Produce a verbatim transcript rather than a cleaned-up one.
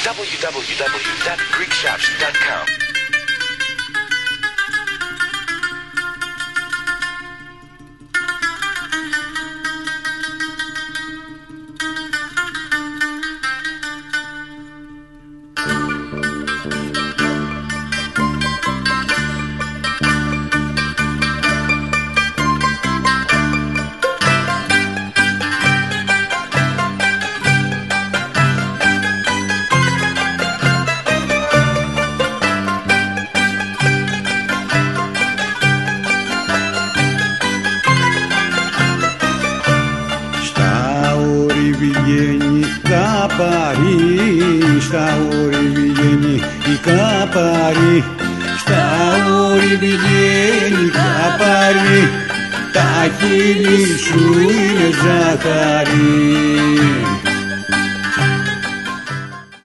double-u double-u double-u dot greek shops dot com. Στα όρη βγαίνει η καπαρή, στα όρη βγαίνει η καπαρή, τα χείλη σου είναι ζάχαρη.